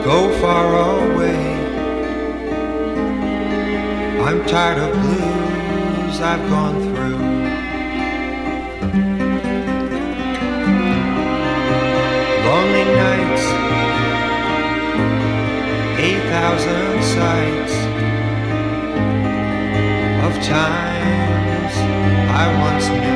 go far away. I'm tired of blues I've gone through. Lonely nights, 8,000 sights of times I once knew.